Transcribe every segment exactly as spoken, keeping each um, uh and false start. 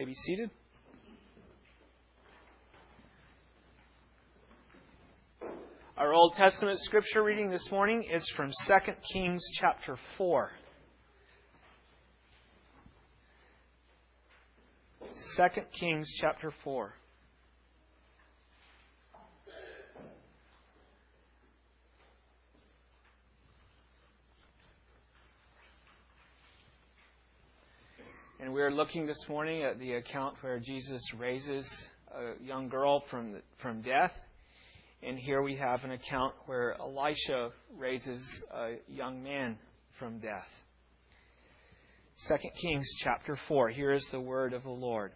may be seated. Our Old Testament scripture reading this morning is from Second Kings chapter four. Second Kings chapter four. And we are looking this morning at the account where Jesus raises a young girl from from death. And here we have an account where Elisha raises a young man from death. Second Kings chapter four. Here is the word of the Lord.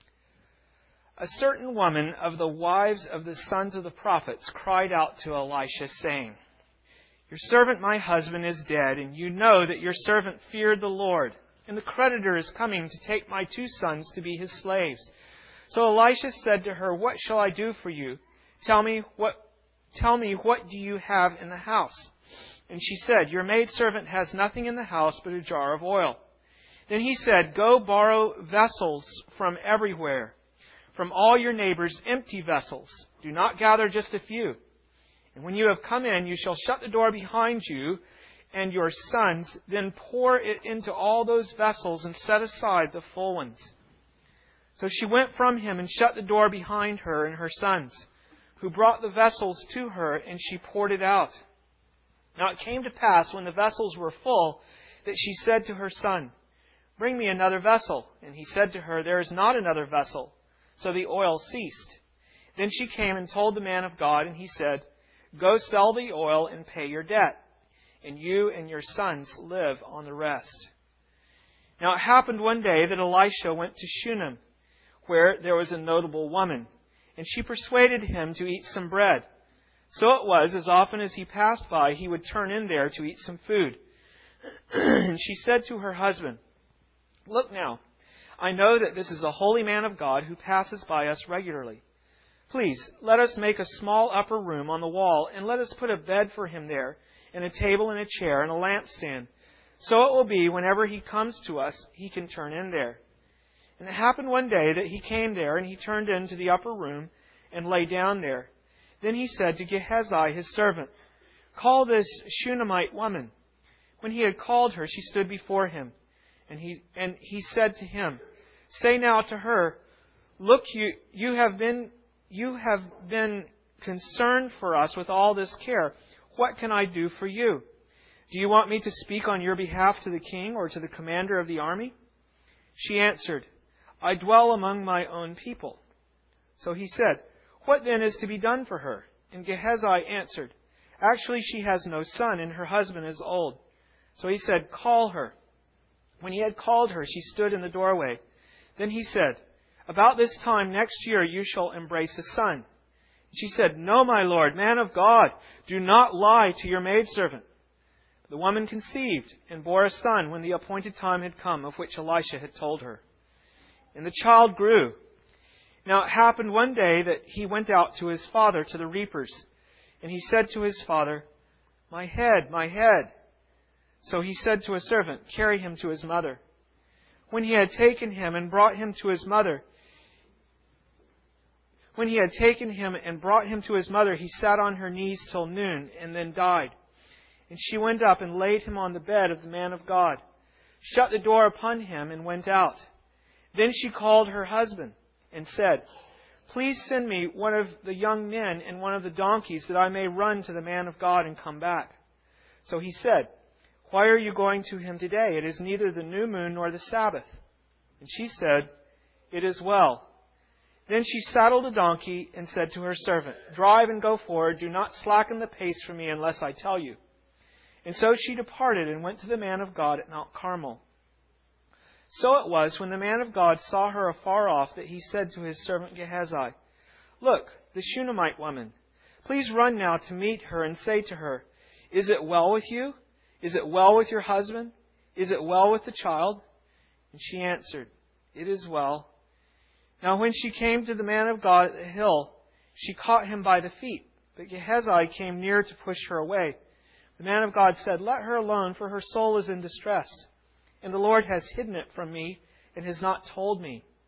A certain woman of the wives of the sons of the prophets cried out to Elisha, saying, "Your servant my husband is dead, and you know that your servant feared the Lord. And the creditor is coming to take my two sons to be his slaves." So Elisha said to her, "What shall I do for you? Tell me what tell me what do you have in the house?" And she said, "Your maidservant has nothing in the house but a jar of oil." Then he said, "Go borrow vessels from everywhere, from all your neighbors, empty vessels. Do not gather just a few. And when you have come in, you shall shut the door behind you and your sons, then pour it into all those vessels and set aside the full ones." So she went from him and shut the door behind her and her sons, who brought the vessels to her, and she poured it out. Now it came to pass, when the vessels were full, that she said to her son, "Bring me another vessel." And he said to her, "There is not another vessel." So the oil ceased. Then she came and told the man of God, and he said, "Go sell the oil and pay your debt, and you and your sons live on the rest." Now it happened one day that Elisha went to Shunem, where there was a notable woman, and she persuaded him to eat some bread. So it was, as often as he passed by, he would turn in there to eat some food. And she said to her husband, "Look now, I know that this is a holy man of God who passes by us regularly. Please, let us make a small upper room on the wall, and let us put a bed for him there, and a table and a chair and a lampstand. So it will be, whenever he comes to us, he can turn in there." And it happened one day that he came there, and he turned into the upper room and lay down there. Then he said to Gehazi, his servant, "Call this Shunammite woman." When he had called her, she stood before him. And he and he said to him, "Say now to her, Look, you you have been you have been concerned for us with all this care. What can I do for you? Do you want me to speak on your behalf to the king or to the commander of the army?" She answered, "I dwell among my own people." So he said, "What then is to be done for her?" And Gehazi answered, "Actually, she has no son, and her husband is old." So he said, "Call her." When he had called her, she stood in the doorway. Then he said, "About this time next year you shall embrace a son." She said, "No, my lord, man of God, do not lie to your maidservant." The woman conceived and bore a son when the appointed time had come, of which Elisha had told her. And the child grew. Now it happened one day that he went out to his father to the reapers. And he said to his father, "My head, my head." So he said to a servant, "Carry him to his mother." When he had taken him and brought him to his mother, When he had taken him and brought him to his mother, he sat on her knees till noon and then died. And she went up and laid him on the bed of the man of God, shut the door upon him, and went out. Then she called her husband and said, "Please send me one of the young men and one of the donkeys, that I may run to the man of God and come back." So he said, "Why are you going to him today? It is neither the new moon nor the Sabbath." And she said, "It is well." Then she saddled a donkey and said to her servant, "Drive and go forward. Do not slacken the pace for me unless I tell you." And so she departed and went to the man of God at Mount Carmel. So it was, when the man of God saw her afar off, that he said to his servant Gehazi, "Look, the Shunammite woman. Please run now to meet her and say to her, 'Is it well with you? Is it well with your husband? Is it well with the child?'" And she answered, "It is well." Now when she came to the man of God at the hill, she caught him by the feet. But Gehazi came near to push her away. The man of God said, "Let her alone, for her soul is in distress. And the Lord has hidden it from me and has not told me."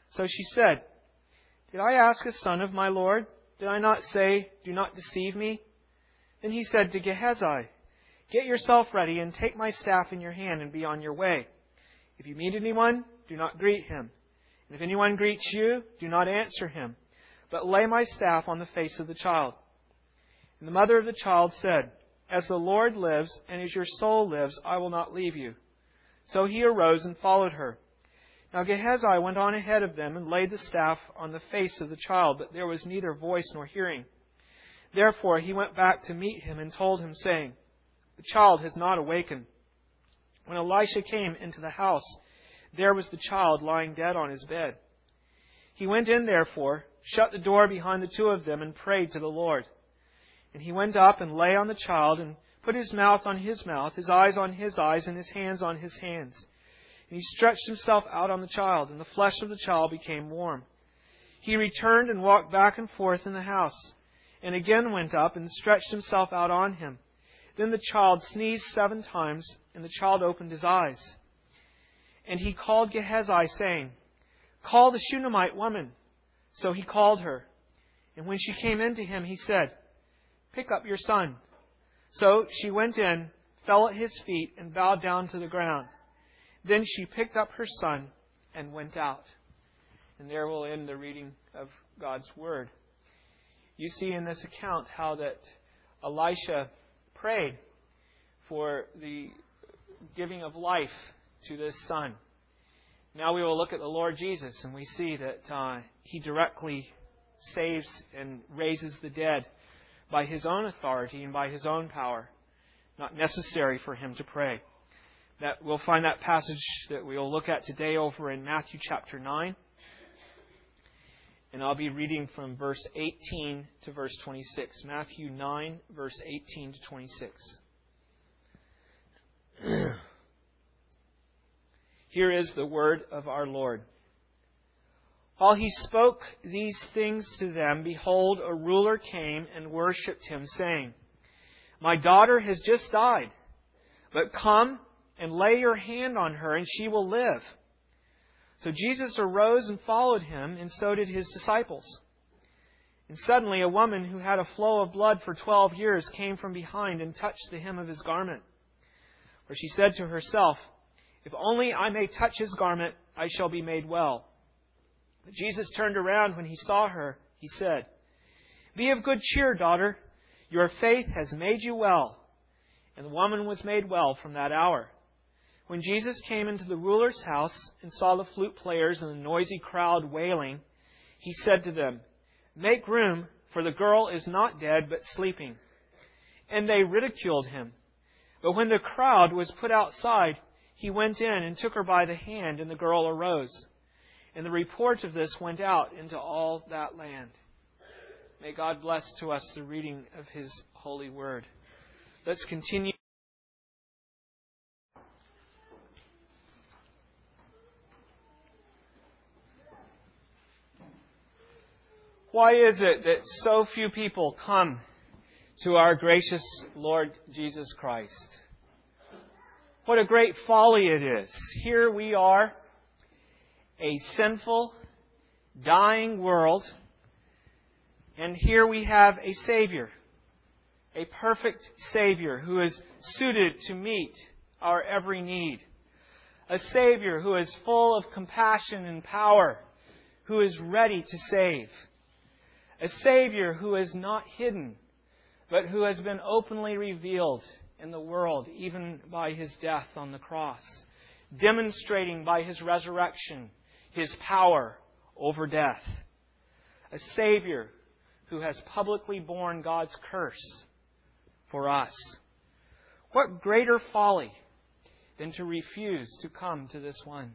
So she said, "Did I ask a son of my Lord? Did I not say, 'Do not deceive me'?" Then he said to Gehazi, "Get yourself ready and take my staff in your hand and be on your way. If you meet anyone, do not greet him. And if anyone greets you, do not answer him, but lay my staff on the face of the child." And the mother of the child said, "As the Lord lives and as your soul lives, I will not leave you." So he arose and followed her. Now Gehazi went on ahead of them and laid the staff on the face of the child, but there was neither voice nor hearing. Therefore he went back to meet him and told him, saying, "The child has not awakened." When Elisha came into the house, there was the child lying dead on his bed. He went in, therefore, shut the door behind the two of them, and prayed to the Lord. And he went up and lay on the child, and put his mouth on his mouth, his eyes on his eyes, and his hands on his hands. And he stretched himself out on the child, and the flesh of the child became warm. He returned and walked back and forth in the house, and again went up and stretched himself out on him. Then the child sneezed seven times, and the child opened his eyes. And he called Gehazi, saying, "Call the Shunammite woman." So he called her. And when she came in to him, he said, "Pick up your son." So she went in, fell at his feet, and bowed down to the ground. Then she picked up her son and went out. And there will end the reading of God's Word. You see in this account how that Elisha prayed for the giving of life to this son. Now we will look at the Lord Jesus, and we see that uh, He directly saves and raises the dead by His own authority and by His own power. Not necessary for Him to pray. That we'll find that passage that we'll look at today over in Matthew chapter nine. And I'll be reading from verse eighteen to verse twenty-six. Matthew nine, verse eighteen to twenty-six. Here is the word of our Lord. While he spoke these things to them, behold, a ruler came and worshipped him, saying, "My daughter has just died, but come and lay your hand on her, and she will live." So Jesus arose and followed him, and so did his disciples. And suddenly a woman who had a flow of blood for twelve years came from behind and touched the hem of his garment. For she said to herself, "If only I may touch his garment, I shall be made well." But Jesus turned around when he saw her. He said, "Be of good cheer, daughter. Your faith has made you well." And the woman was made well from that hour. When Jesus came into the ruler's house and saw the flute players and the noisy crowd wailing, He said to them, "Make room, for the girl is not dead, but sleeping." And they ridiculed Him. But when the crowd was put outside, He went in and took her by the hand, and the girl arose. And the report of this went out into all that land. May God bless to us the reading of His holy word. Let's continue. Why is it that so few people come to our gracious Lord Jesus Christ? What a great folly it is. Here we are, a sinful, dying world, and here we have a Savior, a perfect Savior who is suited to meet our every need. A Savior who is full of compassion and power, who is ready to save. A Savior who is not hidden, but who has been openly revealed in the world, even by His death on the cross, demonstrating by His resurrection His power over death. A Savior who has publicly borne God's curse for us. What greater folly than to refuse to come to this one?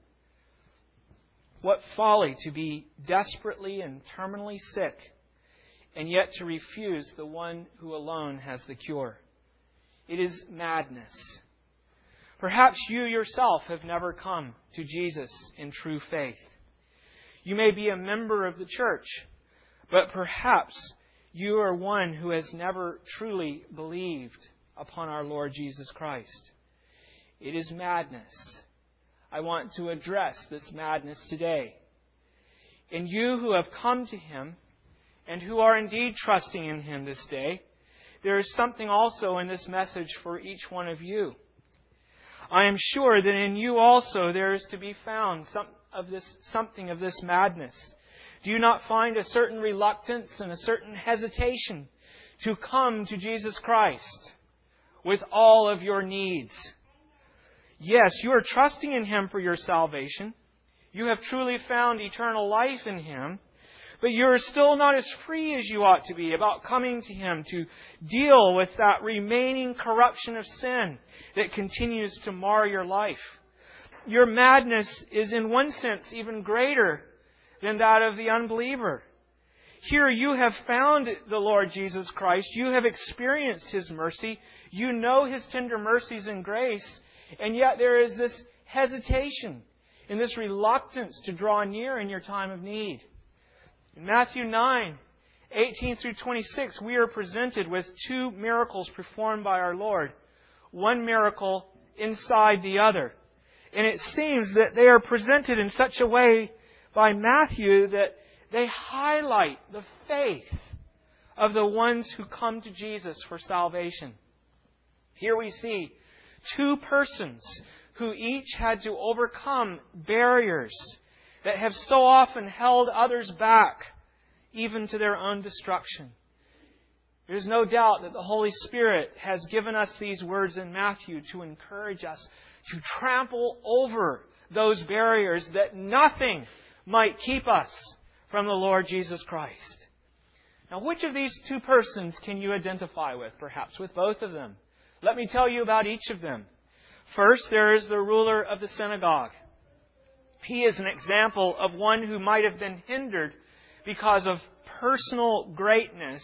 What folly to be desperately and terminally sick, and yet to refuse the one who alone has the cure. It is madness. Perhaps you yourself have never come to Jesus in true faith. You may be a member of the church, but perhaps you are one who has never truly believed upon our Lord Jesus Christ. It is madness. I want to address this madness today. And you who have come to Him and who are indeed trusting in Him this day, there is something also in this message for each one of you. I am sure that in you also there is to be found some of this, something of this madness. Do you not find a certain reluctance and a certain hesitation to come to Jesus Christ with all of your needs? Yes, you are trusting in Him for your salvation. You have truly found eternal life in Him. But you are still not as free as you ought to be about coming to Him to deal with that remaining corruption of sin that continues to mar your life. Your madness is in one sense even greater than that of the unbeliever. Here you have found the Lord Jesus Christ. You have experienced His mercy. You know His tender mercies and grace. And yet there is this hesitation and this reluctance to draw near in your time of need. In Matthew nine, eighteen through twenty-six, we are presented with two miracles performed by our Lord. One miracle inside the other. And it seems that they are presented in such a way by Matthew that they highlight the faith of the ones who come to Jesus for salvation. Here we see two persons who each had to overcome barriers that have so often held others back, even to their own destruction. There is no doubt that the Holy Spirit has given us these words in Matthew to encourage us to trample over those barriers, that nothing might keep us from the Lord Jesus Christ. Now, which of these two persons can you identify with? Perhaps with both of them. Let me tell you about each of them. First, there is the ruler of the synagogue. He is an example of one who might have been hindered because of personal greatness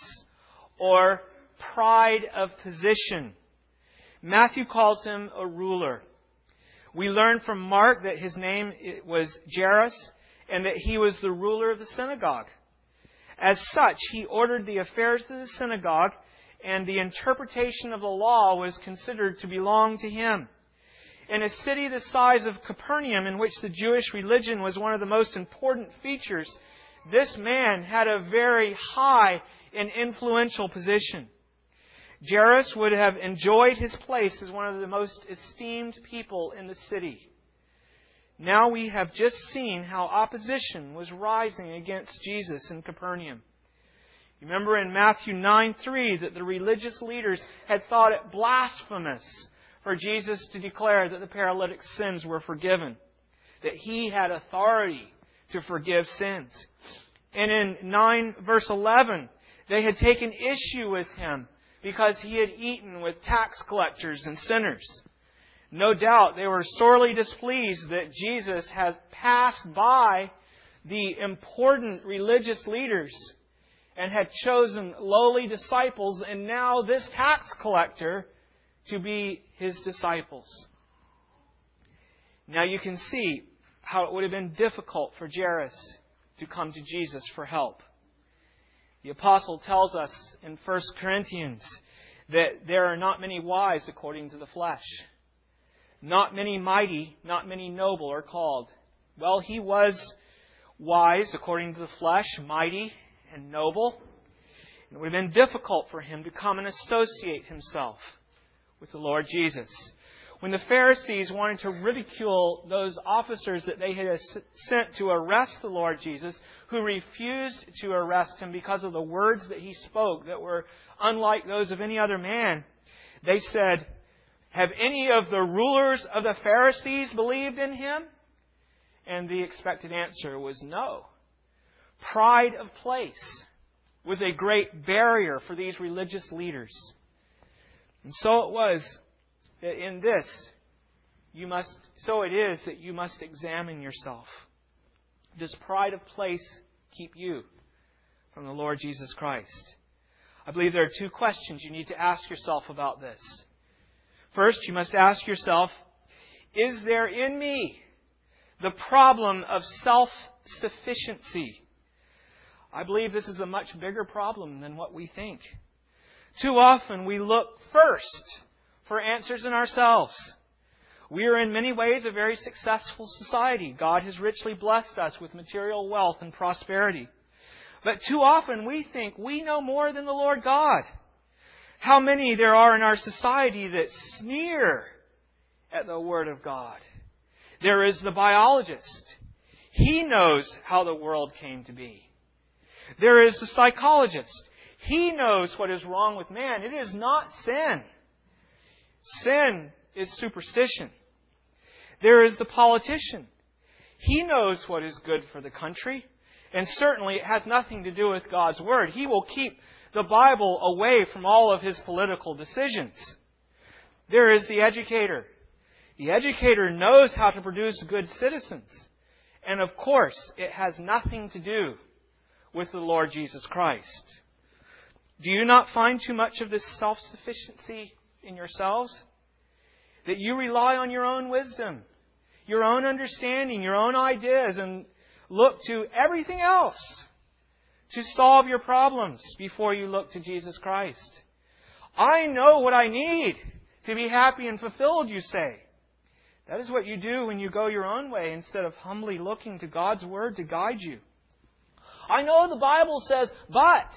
or pride of position. Matthew calls him a ruler. We learn from Mark that his name was Jairus and that he was the ruler of the synagogue. As such, he ordered the affairs of the synagogue, and the interpretation of the law was considered to belong to him. In a city the size of Capernaum, in which the Jewish religion was one of the most important features, this man had a very high and influential position. Jairus would have enjoyed his place as one of the most esteemed people in the city. Now we have just seen how opposition was rising against Jesus in Capernaum. You remember in Matthew nine three that the religious leaders had thought it blasphemous for Jesus to declare that the paralytic's sins were forgiven, that He had authority to forgive sins. And in nine verse eleven, they had taken issue with Him because He had eaten with tax collectors and sinners. No doubt they were sorely displeased that Jesus had passed by the important religious leaders and had chosen lowly disciples, and now this tax collector to be His disciples. Now you can see how it would have been difficult for Jairus to come to Jesus for help. The apostle tells us in First Corinthians that there are not many wise according to the flesh. Not many mighty, not many noble are called. Well, he was wise according to the flesh, mighty and noble. It would have been difficult for him to come and associate himself with the Lord Jesus. When the Pharisees wanted to ridicule those officers that they had sent to arrest the Lord Jesus, who refused to arrest Him because of the words that He spoke that were unlike those of any other man, they said, "Have any of the rulers of the Pharisees believed in Him?" And the expected answer was no. Pride of place was a great barrier for these religious leaders. And so it was that in this, you must, so it is that you must examine yourself. Does pride of place keep you from the Lord Jesus Christ? I believe there are two questions you need to ask yourself about this. First, you must ask yourself, is there in me the problem of self-sufficiency? I believe this is a much bigger problem than what we think. Too often we look first for answers in ourselves. We are in many ways a very successful society. God has richly blessed us with material wealth and prosperity. But too often we think we know more than the Lord God. How many there are in our society that sneer at the Word of God. There is the biologist. He knows how the world came to be. There is the psychologist. He knows what is wrong with man. It is not sin. Sin is superstition. There is the politician. He knows what is good for the country. And certainly it has nothing to do with God's Word. He will keep the Bible away from all of his political decisions. There is the educator. The educator knows how to produce good citizens. And of course, it has nothing to do with the Lord Jesus Christ. Do you not find too much of this self-sufficiency in yourselves? That you rely on your own wisdom, your own understanding, your own ideas, and look to everything else to solve your problems before you look to Jesus Christ. I know what I need to be happy and fulfilled, you say. That is what you do when you go your own way instead of humbly looking to God's Word to guide you. I know the Bible says, but...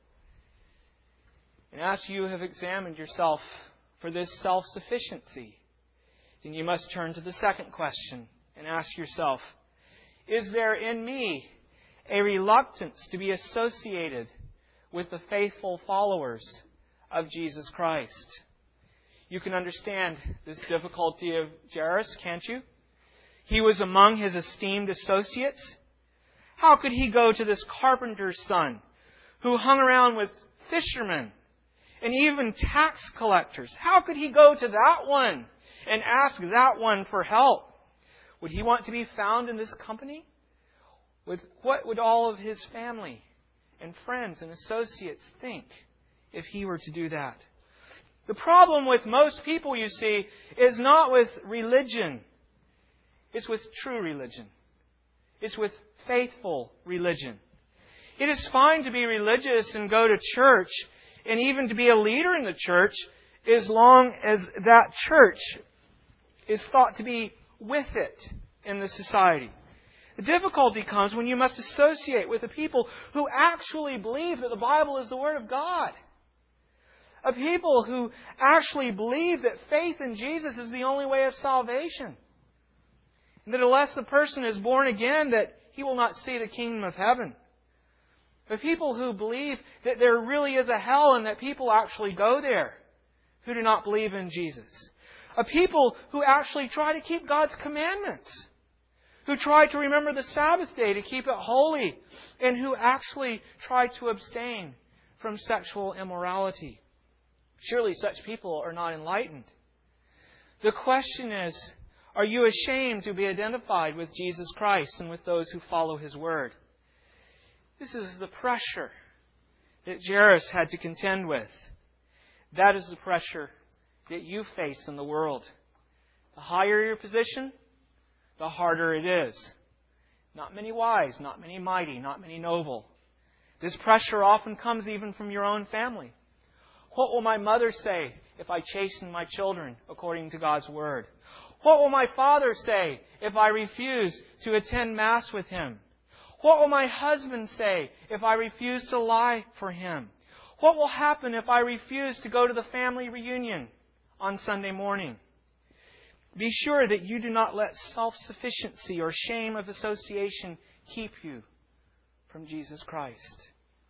And after you have examined yourself for this self-sufficiency, then you must turn to the second question and ask yourself, is there in me a reluctance to be associated with the faithful followers of Jesus Christ? You can understand this difficulty of Jairus, can't you? He was among his esteemed associates. How could he go to this carpenter's son who hung around with fishermen and even tax collectors? How could he go to that one and ask that one for help? Would he want to be found in this company? With what would all of his family and friends and associates think if he were to do that? The problem with most people, you see, is not with religion. It's with true religion. It's with faithful religion. It is fine to be religious and go to church and even to be a leader in the church as long as that church is thought to be with it in the society. The difficulty comes when you must associate with a people who actually believe that the Bible is the Word of God. A people who actually believe that faith in Jesus is the only way of salvation. And that unless a person is born again, that he will not see the kingdom of heaven. A people who believe that there really is a hell and that people actually go there who do not believe in Jesus. A people who actually try to keep God's commandments. Who try to remember the Sabbath day to keep it holy. And who actually try to abstain from sexual immorality. Surely such people are not enlightened. The question is, are you ashamed to be identified with Jesus Christ and with those who follow His Word? This is the pressure that Jairus had to contend with. That is the pressure that you face in the world. The higher your position, the harder it is. Not many wise, not many mighty, not many noble. This pressure often comes even from your own family. What will my mother say if I chasten my children according to God's Word? What will my father say if I refuse to attend Mass with him? What will my husband say if I refuse to lie for him? What will happen if I refuse to go to the family reunion on Sunday morning? Be sure that you do not let self-sufficiency or shame of association keep you from Jesus Christ.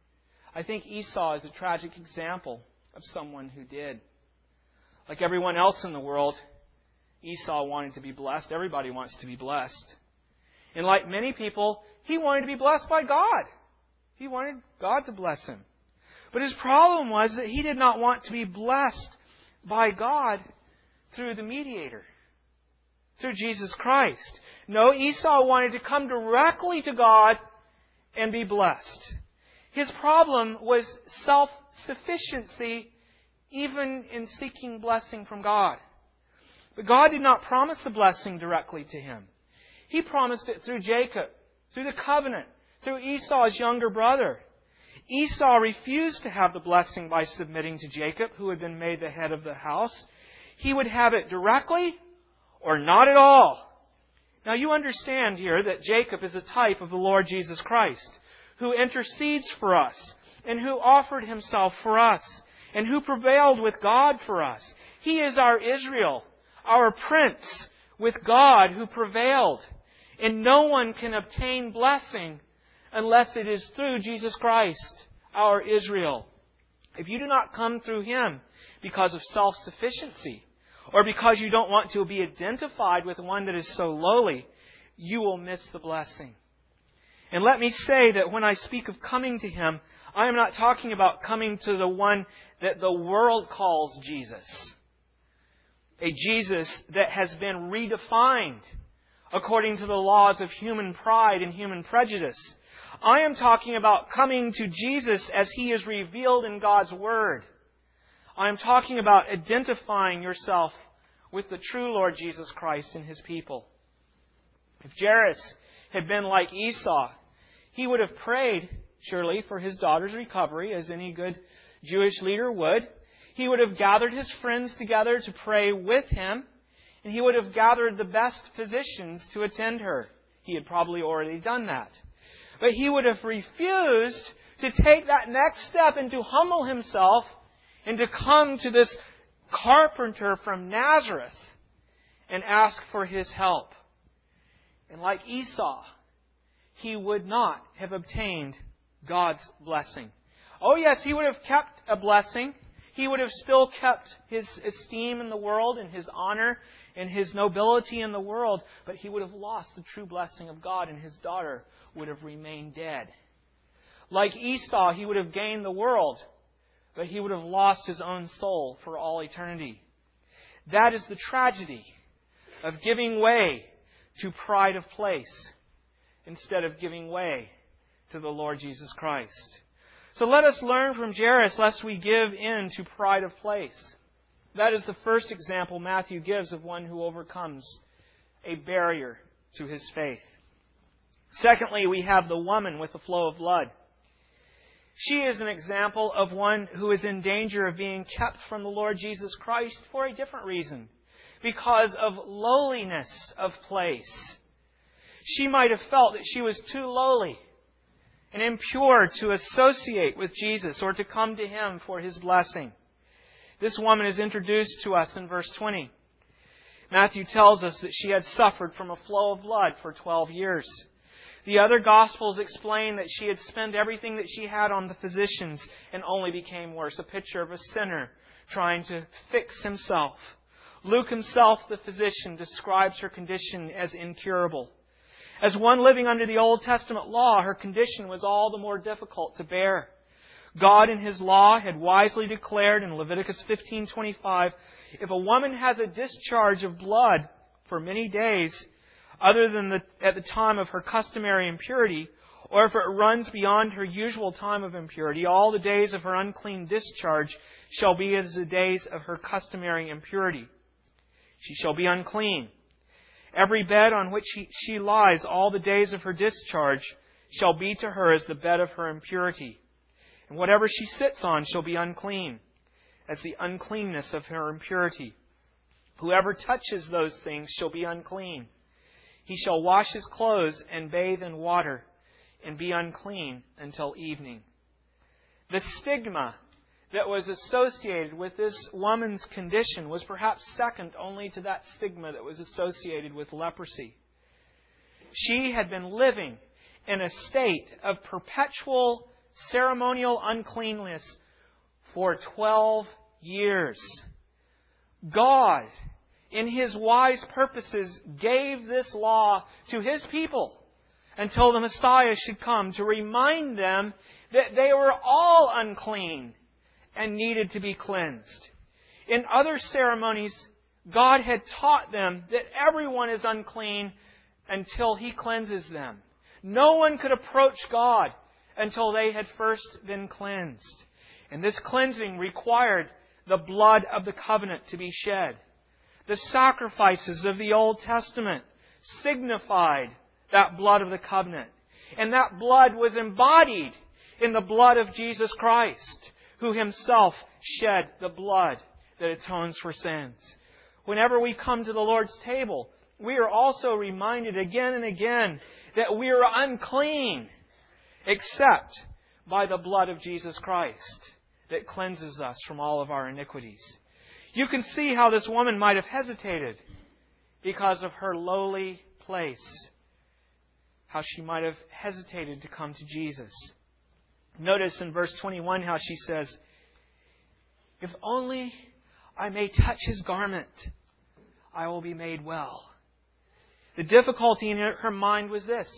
I think Esau is a tragic example of someone who did. Like everyone else in the world, Esau wanted to be blessed. Everybody wants to be blessed. And like many people, he wanted to be blessed by God. He wanted God to bless him. But his problem was that he did not want to be blessed by God through the mediator, through Jesus Christ. No, Esau wanted to come directly to God and be blessed. His problem was self-sufficiency, even in seeking blessing from God. But God did not promise the blessing directly to him. He promised it through Jacob, through the covenant, through Esau's younger brother. Esau refused to have the blessing by submitting to Jacob, who had been made the head of the house. He would have it directly or not at all. Now you understand here that Jacob is a type of the Lord Jesus Christ, who intercedes for us, and who offered himself for us, and who prevailed with God for us. He is our Israel, our Prince with God who prevailed. And no one can obtain blessing unless it is through Jesus Christ, our Israel. If you do not come through Him because of self-sufficiency, or because you don't want to be identified with one that is so lowly, you will miss the blessing. And let me say that when I speak of coming to Him, I am not talking about coming to the one that the world calls Jesus. A Jesus that has been redefined according to the laws of human pride and human prejudice. I am talking about coming to Jesus as He is revealed in God's Word. I am talking about identifying yourself with the true Lord Jesus Christ and His people. If Jairus had been like Esau, he would have prayed, surely, for his daughter's recovery, as any good Jewish leader would. He would have gathered his friends together to pray with him, and he would have gathered the best physicians to attend her. He had probably already done that. But he would have refused to take that next step and to humble himself and to come to this carpenter from Nazareth and ask for his help. And like Esau, he would not have obtained God's blessing. Oh yes, he would have kept a blessing. He would have still kept his esteem in the world and his honor and his nobility in the world, but he would have lost the true blessing of God, and his daughter would have remained dead. Like Esau, he would have gained the world, but he would have lost his own soul for all eternity. That is the tragedy of giving way to pride of place instead of giving way to the Lord Jesus Christ. So let us learn from Jairus lest we give in to pride of place. That is the first example Matthew gives of one who overcomes a barrier to his faith. Secondly, we have the woman with the flow of blood. She is an example of one who is in danger of being kept from the Lord Jesus Christ for a different reason. Because of lowliness of place. She might have felt that she was too lowly and impure to associate with Jesus or to come to Him for His blessing. This woman is introduced to us in verse twenty. Matthew tells us that she had suffered from a flow of blood for twelve years. The other Gospels explain that she had spent everything that she had on the physicians and only became worse. A picture of a sinner trying to fix himself. Luke himself, the physician, describes her condition as incurable. As one living under the Old Testament law, her condition was all the more difficult to bear. God in His law had wisely declared in Leviticus fifteen twenty-five, if a woman has a discharge of blood for many days, other than the, at the time of her customary impurity, or if it runs beyond her usual time of impurity, all the days of her unclean discharge shall be as the days of her customary impurity. She shall be unclean. Every bed on which she, she lies all the days of her discharge shall be to her as the bed of her impurity. And whatever she sits on shall be unclean, as the uncleanness of her impurity. Whoever touches those things shall be unclean. He shall wash his clothes and bathe in water and be unclean until evening. The stigma that was associated with this woman's condition was perhaps second only to that stigma that was associated with leprosy. She had been living in a state of perpetual ceremonial uncleanness for twelve years. God, in His wise purposes, gave this law to His people until the Messiah should come to remind them that they were all unclean and needed to be cleansed. In other ceremonies, God had taught them that everyone is unclean until He cleanses them. No one could approach God until they had first been cleansed. And this cleansing required the blood of the covenant to be shed. The sacrifices of the Old Testament signified that blood of the covenant. And that blood was embodied in the blood of Jesus Christ, who Himself shed the blood that atones for sins. whenever we come to the Lord's table, we are also reminded again and again that we are unclean except by the blood of Jesus Christ that cleanses us from all of our iniquities. You can see how this woman might have hesitated because of her lowly place. How she might have hesitated to come to Jesus. Notice in verse twenty-one how she says, "If only I may touch His garment, I will be made well." The difficulty in her mind was this: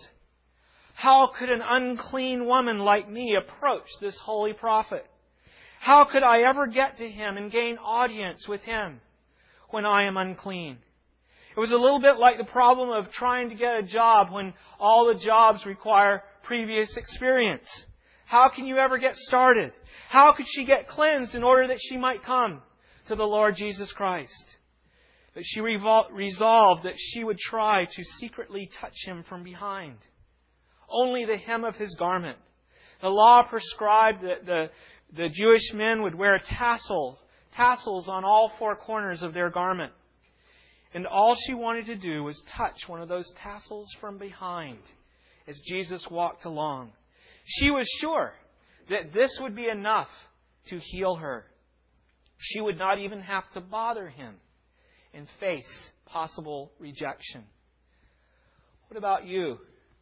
how could an unclean woman like me approach this holy prophet? How could I ever get to Him and gain audience with Him when I am unclean? It was a little bit like the problem of trying to get a job when all the jobs require previous experience. How can you ever get started? How could she get cleansed in order that she might come to the Lord Jesus Christ? But she revol- resolved that she would try to secretly touch Him from behind. Only the hem of His garment. The law prescribed that the, the Jewish men would wear tassels, tassels on all four corners of their garment. And all she wanted to do was touch one of those tassels from behind as Jesus walked along. She was sure that this would be enough to heal her. She would not even have to bother Him and face possible rejection. What about you?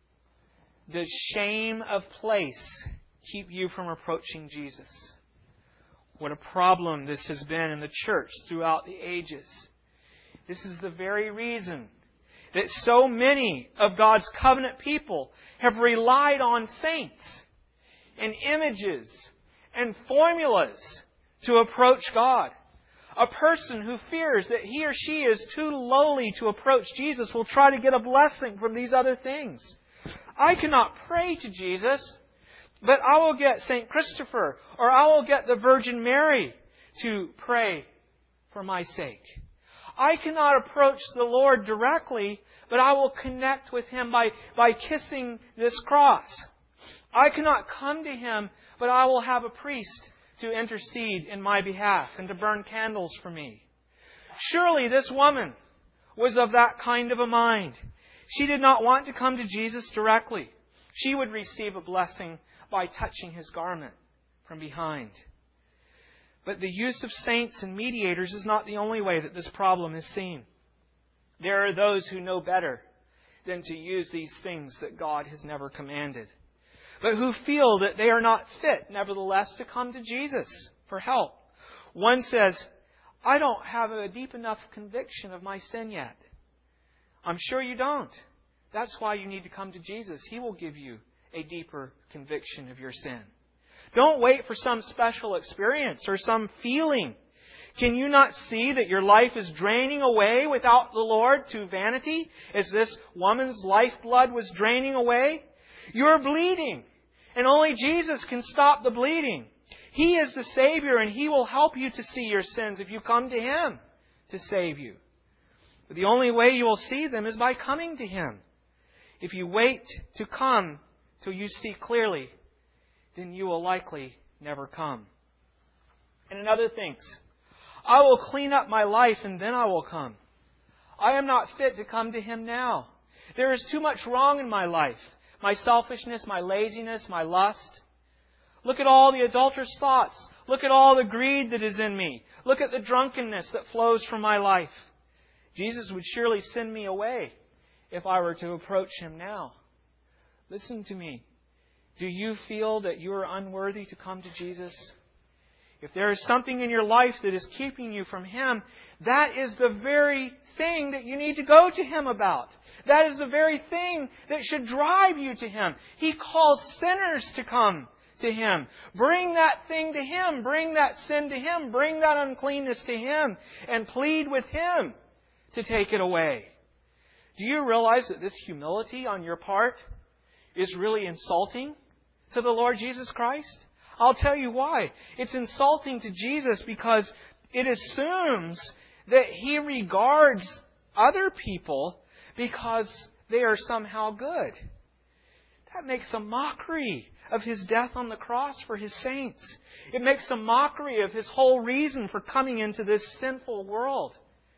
Does shame of place keep you from approaching Jesus? What a problem this has been in the church throughout the ages. This is the very reason that so many of God's covenant people have relied on saints and images and formulas to approach God. A person who fears that he or she is too lowly to approach Jesus will try to get a blessing from these other things. I cannot pray to Jesus, but I will get Saint Christopher or I will get the Virgin Mary to pray for my sake. I cannot approach the Lord directly, but I will connect with Him by, by kissing this cross. I cannot come to Him, but I will have a priest to intercede in my behalf and to burn candles for me. Surely this woman was of that kind of a mind. She did not want to come to Jesus directly. She would receive a blessing by touching His garment from behind. But the use of saints and mediators is not the only way that this problem is seen. There are those who know better than to use these things that God has never commanded, but who feel that they are not fit, nevertheless, to come to Jesus for help. One says, "I don't have a deep enough conviction of my sin yet." I'm sure you don't. That's why you need to come to Jesus. He will give you a deeper conviction of your sin. Don't wait for some special experience or some feeling. Can you not see that your life is draining away without the Lord to vanity, as this woman's lifeblood was draining away? You're bleeding, and only Jesus can stop the bleeding. He is the Savior, and He will help you to see your sins if you come to Him to save you. But the only way you will see them is by coming to Him. If you wait to come till you see clearly, then you will likely never come. And in other things, I will clean up my life and then I will come. I am not fit to come to Him now. There is too much wrong in my life. My selfishness, my laziness, my lust. Look at all the adulterous thoughts. Look at all the greed that is in me. Look at the drunkenness that flows from my life. Jesus would surely send me away if I were to approach Him now. Listen to me. Do you feel that you are unworthy to come to Jesus? If there is something in your life that is keeping you from Him, that is the very thing that you need to go to Him about. That is the very thing that should drive you to Him. He calls sinners to come to Him. Bring that thing to Him. Bring that sin to Him. Bring that uncleanness to Him. And plead with Him to take it away. Do you realize that this humility on your part is really insulting to the Lord Jesus Christ? I'll tell you why. It's insulting to Jesus because it assumes that He regards other people because they are somehow good. That makes a mockery of His death on the cross for His saints. It makes a mockery of His whole reason for coming into this sinful world.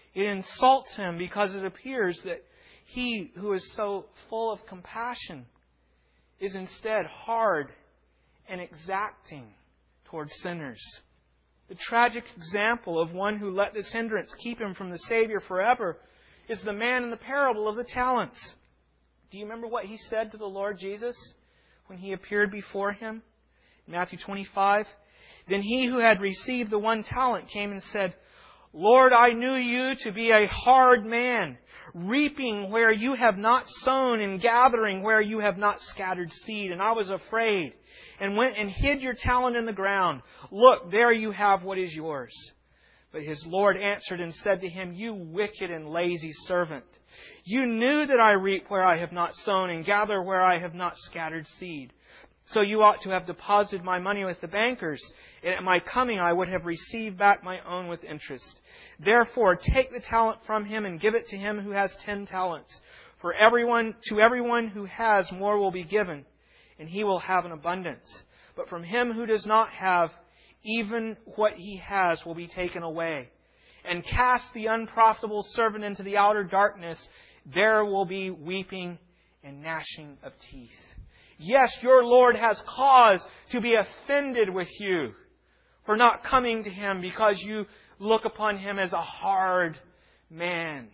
It insults him because it appears that he who is so full of compassion is instead hard and exacting towards sinners. The tragic example of one who let this hindrance keep him from the Savior forever is the man in the parable of the talents. Do you remember what he said to the Lord Jesus when he appeared before him? In Matthew twenty-five, "Then he who had received the one talent came and said, 'Lord, I knew you to be a hard man, reaping where you have not sown and gathering where you have not scattered seed. And I was afraid and went and hid your talent in the ground. Look, there you have what is yours.' But his Lord answered and said to him, 'You wicked and lazy servant, you knew that I reap where I have not sown and gather where I have not scattered seed. So you ought to have deposited my money with the bankers, and at my coming I would have received back my own with interest. Therefore, take the talent from him and give it to him who has ten talents. For everyone, to everyone who has, more will be given, and he will have an abundance. But from him who does not have, even what he has will be taken away. And cast the unprofitable servant into the outer darkness. There will be weeping and gnashing of teeth.'" Yes, your Lord has cause to be offended with you for not coming to Him because you look upon Him as a hard man.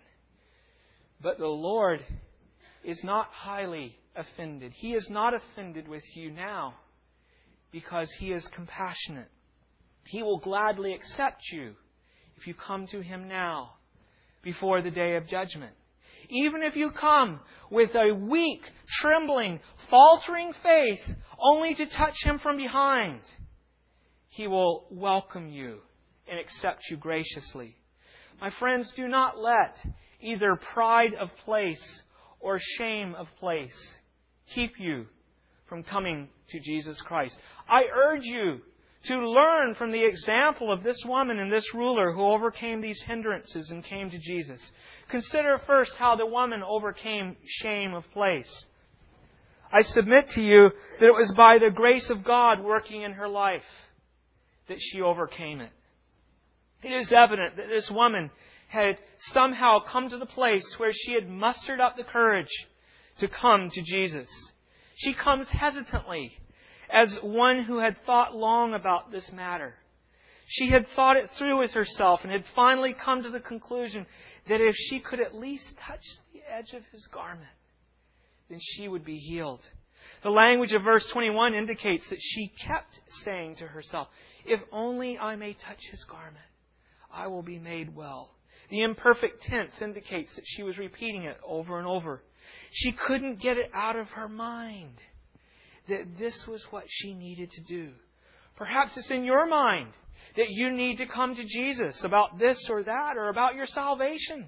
But the Lord is not highly offended. He is not offended with you now because He is compassionate. He will gladly accept you if you come to Him now before the day of judgment. Even if you come with a weak, trembling, faltering faith, only to touch Him from behind, He will welcome you and accept you graciously. My friends, do not let either pride of place or shame of place keep you from coming to Jesus Christ. I urge you to learn from the example of this woman and this ruler who overcame these hindrances and came to Jesus. Consider first how the woman overcame shame of place. I submit to you that it was by the grace of God working in her life that she overcame it. It is evident that this woman had somehow come to the place where she had mustered up the courage to come to Jesus. She comes hesitantly, as one who had thought long about this matter. She had thought it through with herself and had finally come to the conclusion that if she could at least touch the edge of His garment, then she would be healed. The language of verse twenty-one indicates that she kept saying to herself, "If only I may touch His garment, I will be made well." The imperfect tense indicates that she was repeating it over and over. She couldn't get it out of her mind that this was what she needed to do. Perhaps it's in your mind that you need to come to Jesus about this or that or about your salvation.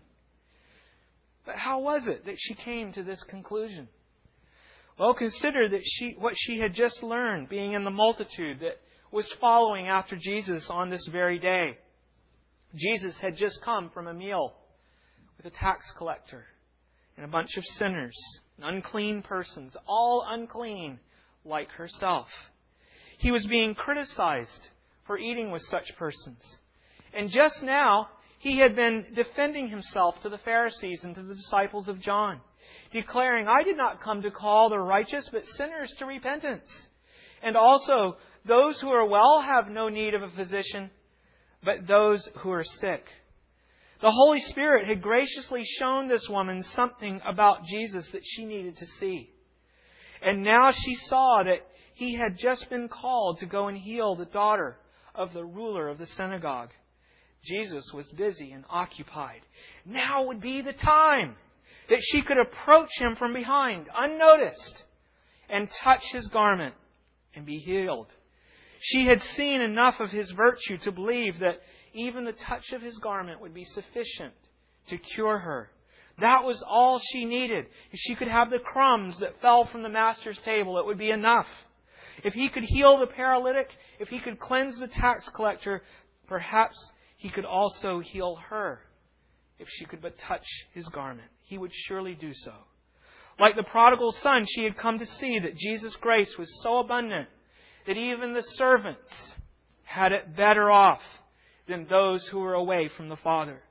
But how was it that she came to this conclusion? Well, consider that she, what she had just learned, being in the multitude that was following after Jesus on this very day. Jesus had just come from a meal with a tax collector and a bunch of sinners, unclean persons, all unclean like herself. He was being criticized for eating with such persons. And just now, he had been defending himself to the Pharisees and to the disciples of John, declaring, "I did not come to call the righteous, but sinners to repentance. And also, those who are well have no need of a physician, but those who are sick." The Holy Spirit had graciously shown this woman something about Jesus that she needed to see. And now she saw that He had just been called to go and heal the daughter of the ruler of the synagogue. Jesus was busy and occupied. Now would be the time that she could approach Him from behind, unnoticed, and touch His garment and be healed. She had seen enough of His virtue to believe that even the touch of His garment would be sufficient to cure her. That was all she needed. If she could have the crumbs that fell from the Master's table, it would be enough. If He could heal the paralytic, if He could cleanse the tax collector, perhaps He could also heal her. If she could but touch His garment, He would surely do so. Like the prodigal son, she had come to see that Jesus' grace was so abundant that even the servants had it better off than those who were away from the Father.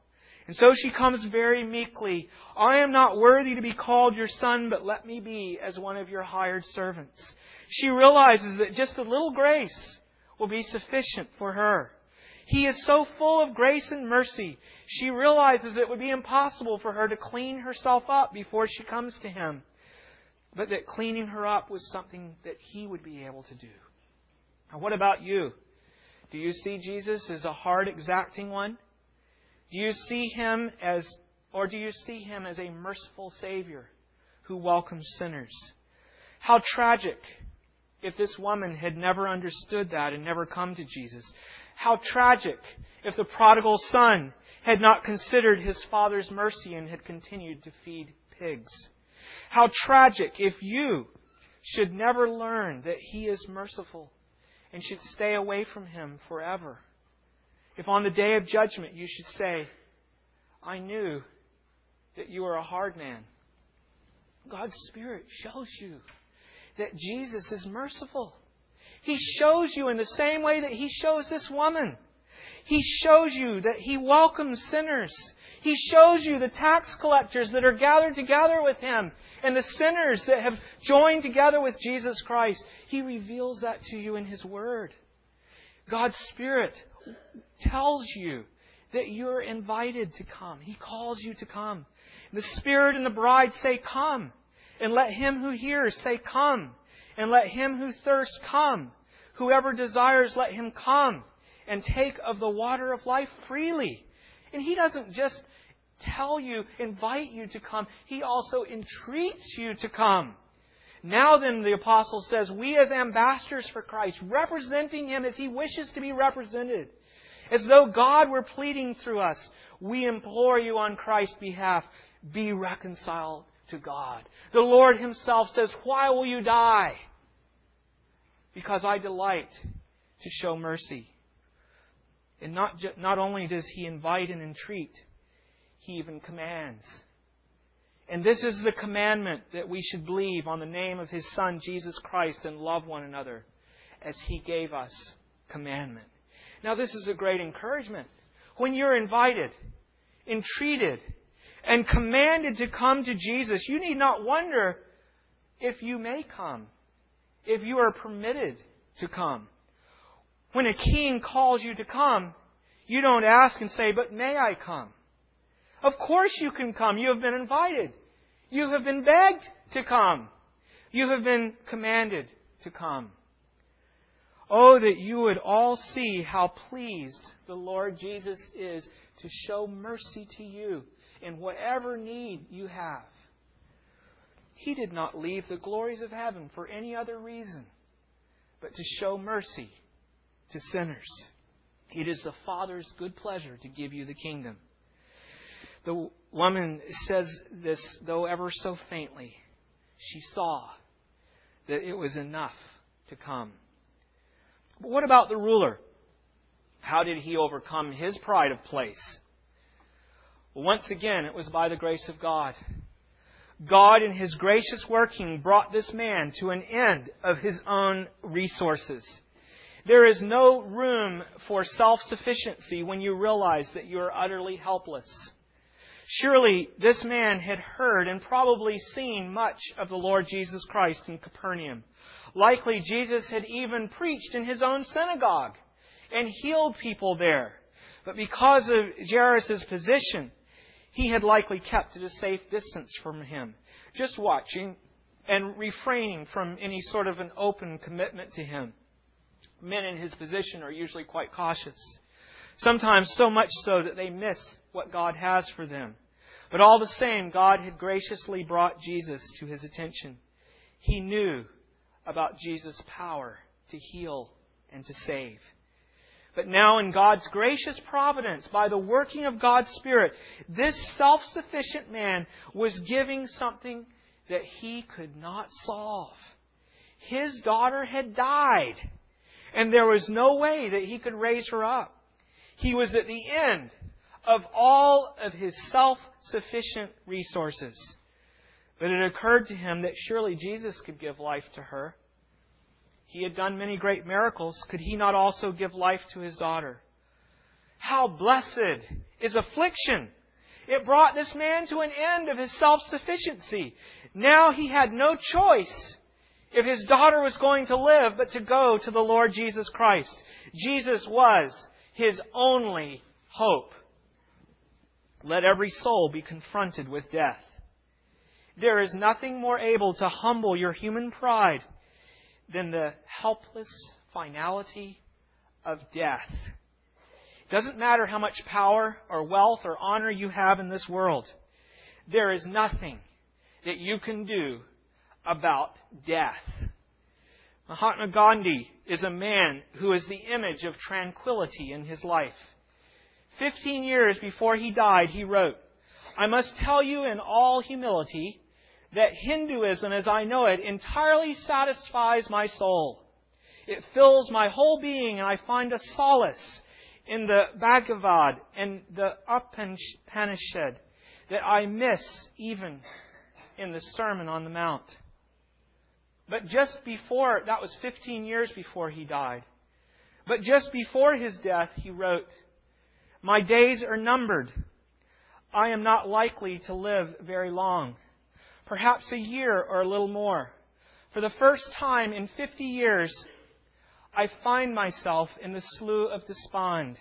And so she comes very meekly. I am not worthy to be called your son, but let me be as one of your hired servants. She realizes that just a little grace will be sufficient for her. He is so full of grace and mercy. She realizes it would be impossible for her to clean herself up before she comes to Him. But that cleaning her up was something that He would be able to do. Now, what about you? Do you see Jesus as a hard, exacting one? Do you see Him as, or do you see Him as a merciful Savior who welcomes sinners? How tragic if this woman had never understood that and never come to Jesus. How tragic if the prodigal son had not considered his father's mercy and had continued to feed pigs. How tragic if you should never learn that He is merciful and should stay away from Him forever. If on the day of judgment you should say, I knew that you are a hard man. God's Spirit shows you that Jesus is merciful. He shows you in the same way that He shows this woman. He shows you that He welcomes sinners. He shows you the tax collectors that are gathered together with Him and the sinners that have joined together with Jesus Christ. He reveals that to you in His Word. God's Spirit tells you that you're invited to come. He calls you to come. The Spirit and the bride say, come. And let him who hears say, come. And let him who thirsts come. Whoever desires, let him come and take of the water of life freely. And He doesn't just tell you, invite you to come. He also entreats you to come. Now then, the apostle says, we as ambassadors for Christ, representing Him as He wishes to be represented, as though God were pleading through us, we implore you on Christ's behalf, be reconciled to God. The Lord Himself says, why will you die? Because I delight to show mercy. And not, ju- not only does He invite and entreat, He even commands. And this is the commandment, that we should believe on the name of His Son, Jesus Christ, and love one another as He gave us commandment. Now, this is a great encouragement. When you're invited, entreated, and commanded to come to Jesus, you need not wonder if you may come, if you are permitted to come. When a king calls you to come, you don't ask and say, but may I come? Of course you can come. You have been invited. You have been begged to come. You have been commanded to come. Oh, that you would all see how pleased the Lord Jesus is to show mercy to you in whatever need you have. He did not leave the glories of heaven for any other reason but to show mercy to sinners. It is the Father's good pleasure to give you the kingdom. The woman says this, though ever so faintly. She saw that it was enough to come. But what about the ruler? How did he overcome his pride of place? Well, once again, it was by the grace of God. God, in His gracious working, brought this man to an end of his own resources. There is no room for self-sufficiency when you realize that you are utterly helpless. Surely this man had heard and probably seen much of the Lord Jesus Christ in Capernaum. Likely Jesus had even preached in his own synagogue and healed people there. But because of Jairus' position, he had likely kept at a safe distance from him, just watching and refraining from any sort of an open commitment to him. Men in his position are usually quite cautious. Sometimes so much so that they miss what God has for them. But all the same, God had graciously brought Jesus to his attention. He knew about Jesus' power to heal and to save. But now in God's gracious providence, by the working of God's Spirit, this self-sufficient man was giving something that he could not solve. His daughter had died, and there was no way that he could raise her up. He was at the end of all of his self-sufficient resources. But it occurred to him that surely Jesus could give life to her. He had done many great miracles. Could He not also give life to his daughter? How blessed is affliction It brought this man to an end of his self-sufficiency. Now he had no choice if his daughter was going to live, but to go to the Lord Jesus Christ. Jesus was his only hope. Let every soul be confronted with death. There is nothing more able to humble your human pride than the helpless finality of death. It doesn't matter how much power or wealth or honor you have in this world. There is nothing that you can do about death. Mahatma Gandhi is a man who is the image of tranquility in his life. Fifteen years before he died, he wrote, "I must tell you in all humility that Hinduism as I know it entirely satisfies my soul. It fills my whole being, and I find a solace in the Bhagavad and the Upanishad that I miss even in the Sermon on the Mount." But just before, that was fifteen years before he died. But just before his death, he wrote, "My days are numbered. I am not likely to live very long. Perhaps a year or a little more. For the first time in fifty years, I find myself in the slough of despond."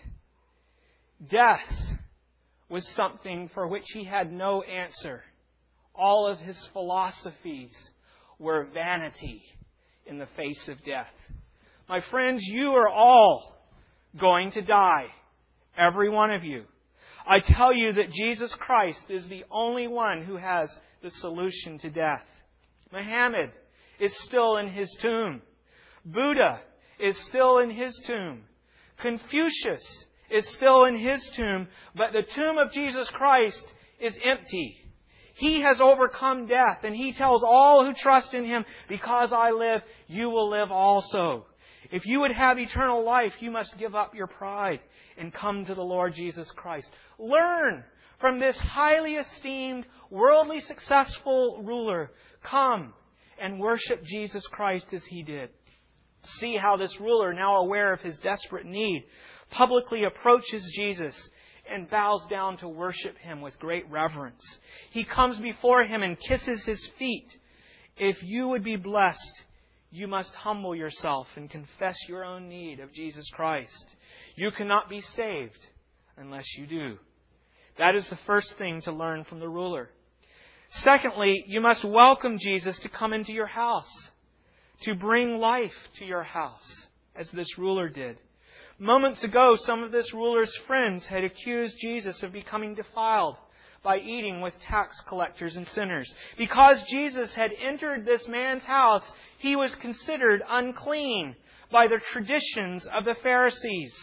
Death was something for which he had no answer. All of his philosophies were vanity in the face of death. My friends, you are all going to die. Every one of you. I tell you that Jesus Christ is the only one who has the solution to death. Muhammad is still in his tomb. Buddha is still in his tomb. Confucius is still in his tomb. But the tomb of Jesus Christ is empty. He has overcome death, and He tells all who trust in Him, "Because I live, you will live also." If you would have eternal life, you must give up your pride and come to the Lord Jesus Christ. Learn from this highly esteemed, worldly successful ruler. Come and worship Jesus Christ as he did. See how this ruler, now aware of his desperate need, publicly approaches Jesus and bows down to worship Him with great reverence. He comes before Him and kisses His feet. If you would be blessed, you must humble yourself and confess your own need of Jesus Christ. You cannot be saved unless you do. That is the first thing to learn from the ruler. Secondly, you must welcome Jesus to come into your house, to bring life to your house, as this ruler did. Moments ago, some of this ruler's friends had accused Jesus of becoming defiled by eating with tax collectors and sinners. Because Jesus had entered this man's house, he was considered unclean by the traditions of the Pharisees.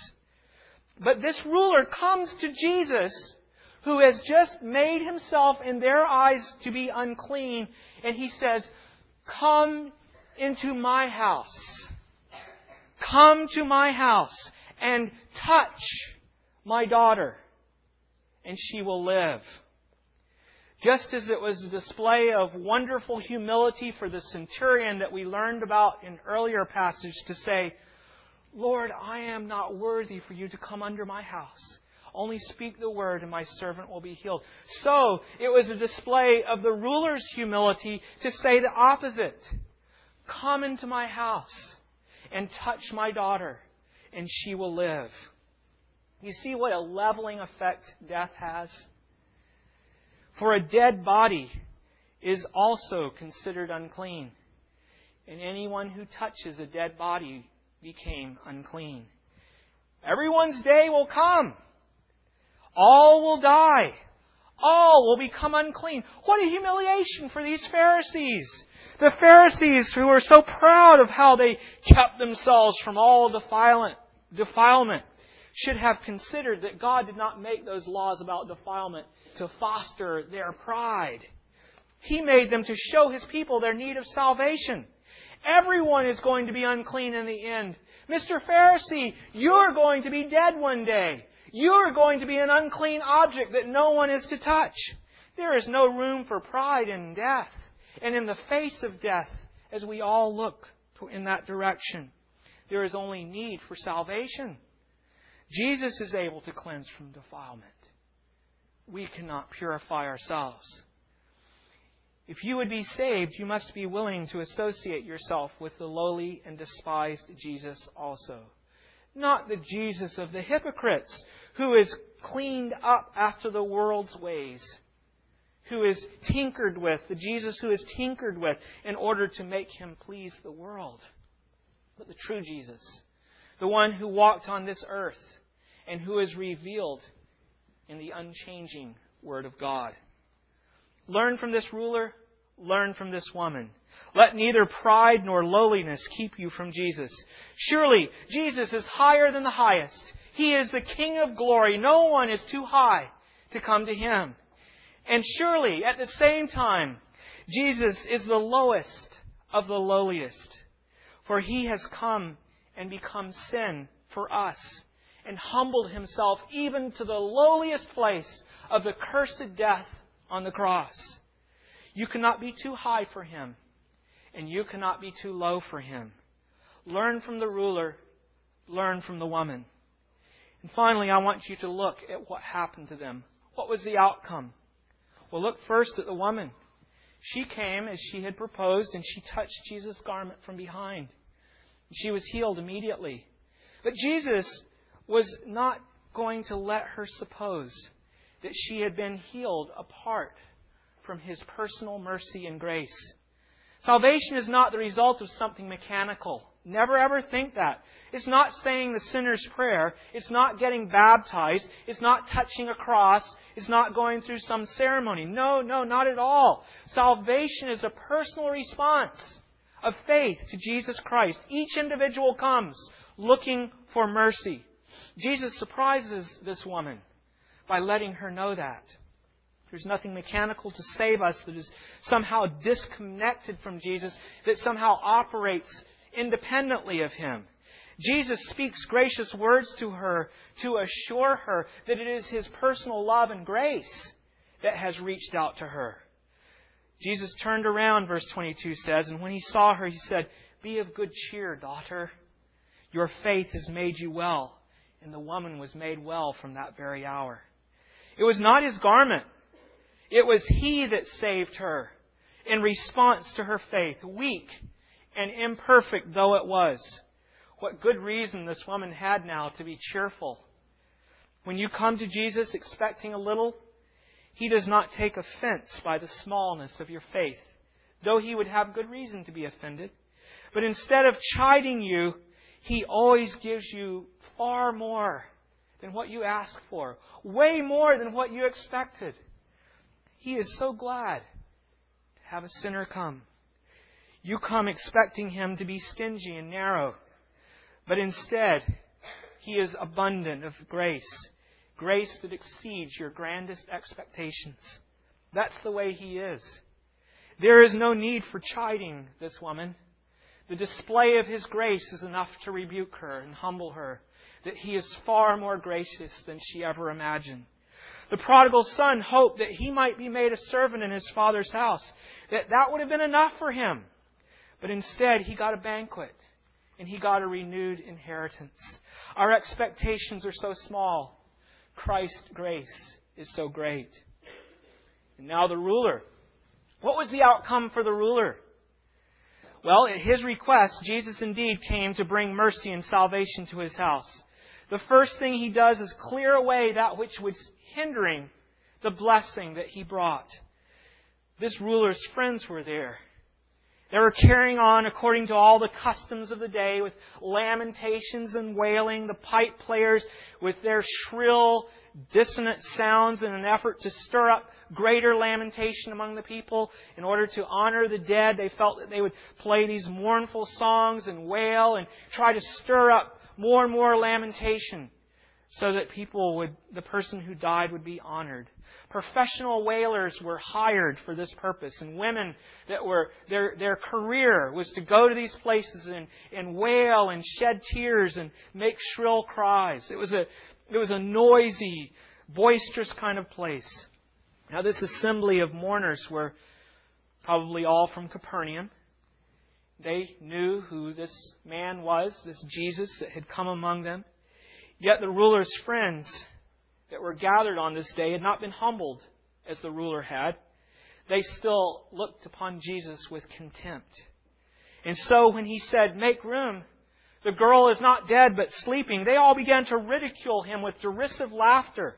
But this ruler comes to Jesus, who has just made himself in their eyes to be unclean, and he says, "Come into my house. Come to my house and touch my daughter, and she will live." Just as it was a display of wonderful humility for the centurion that we learned about in earlier passage to say, "Lord, I am not worthy for you to come under my house. Only speak the word and my servant will be healed." So it was a display of the ruler's humility to say the opposite. "Come into my house and touch my daughter, and she will live." You see what a leveling effect death has? For a dead body is also considered unclean, and anyone who touches a dead body became unclean. Everyone's day will come. All will die. All will become unclean. What a humiliation for these Pharisees. The Pharisees who were so proud of how they kept themselves from all defilement, defilement should have considered that God did not make those laws about defilement to foster their pride. He made them to show His people their need of salvation. Everyone is going to be unclean in the end. Mister Pharisee, you're going to be dead one day. You're going to be an unclean object that no one is to touch. There is no room for pride in death. And in the face of death, as we all look in that direction, there is only need for salvation. Jesus is able to cleanse from defilement. we cannot purify ourselves. If you would be saved, you must be willing to associate yourself with the lowly and despised Jesus also. Not the Jesus of the hypocrites, who is cleaned up after the world's ways, who is tinkered with, the Jesus who is tinkered with in order to make Him please the world. But the true Jesus, the one who walked on this earth and who is revealed in the unchanging Word of God. Learn from this ruler, learn from this woman. Let neither pride nor lowliness keep you from Jesus. Surely Jesus is higher than the highest. He is the King of glory. No one is too high to come to Him. And surely, at the same time, Jesus is the lowest of the lowliest. For He has come and become sin for us and humbled Himself even to the lowliest place of the cursed death on the cross. You cannot be too high for Him, and you cannot be too low for Him. Learn from the ruler, learn from the woman. And finally, I want you to look at what happened to them. What was the outcome? Well, look first at the woman. She came as she had proposed, and she touched Jesus' garment from behind. She was healed immediately. But Jesus was not going to let her suppose that she had been healed apart from His personal mercy and grace. Salvation is not the result of something mechanical. Never ever think that. It's not saying the sinner's prayer. It's not getting baptized. It's not touching a cross. It's not going through some ceremony. No, no, not at all. Salvation is a personal response of faith to Jesus Christ. Each individual comes looking for mercy. Jesus surprises this woman by letting her know that. There's nothing mechanical to save us that is somehow disconnected from Jesus, that somehow operates independently of Him. Jesus speaks gracious words to her to assure her that it is His personal love and grace that has reached out to her. Jesus turned around, verse twenty-two says, and when He saw her, He said, "Be of good cheer, daughter. Your faith has made you well." And the woman was made well from that very hour. It was not His garment. It was He that saved her in response to her faith, weak and imperfect though it was. What good reason this woman had now to be cheerful. When you come to Jesus expecting a little, He does not take offense by the smallness of your faith, though He would have good reason to be offended. But instead of chiding you, He always gives you far more than what you ask for, way more than what you expected. He is so glad to have a sinner come. You come expecting Him to be stingy and narrow, but instead, He is abundant of grace, grace that exceeds your grandest expectations. That's the way He is. There is no need for chiding this woman. The display of His grace is enough to rebuke her and humble her, that He is far more gracious than she ever imagined. The prodigal son hoped that he might be made a servant in his father's house, that that would have been enough for him. But instead, he got a banquet, and he got a renewed inheritance. Our expectations are so small. Christ's grace is so great. And now the ruler. What was the outcome for the ruler? Well, at his request, Jesus indeed came to bring mercy and salvation to his house. The first thing He does is clear away that which was hindering the blessing that He brought. This ruler's friends were there. They were carrying on according to all the customs of the day with lamentations and wailing, the pipe players with their shrill, dissonant sounds in an effort to stir up greater lamentation among the people. In order to honor the dead, they felt that they would play these mournful songs and wail and try to stir up more and more lamentation so that people would, the person who died would be honored. Professional wailers were hired for this purpose, and women that were, their, their career was to go to these places and, and wail and shed tears and make shrill cries. It was a, it was a noisy, boisterous kind of place. Now this assembly of mourners were probably all from Capernaum. They knew who this man was, this Jesus that had come among them. Yet the ruler's friends, that were gathered on this day had not been humbled as the ruler had. They still looked upon Jesus with contempt. And so when he said, "Make room, the girl is not dead but sleeping," they all began to ridicule him with derisive laughter.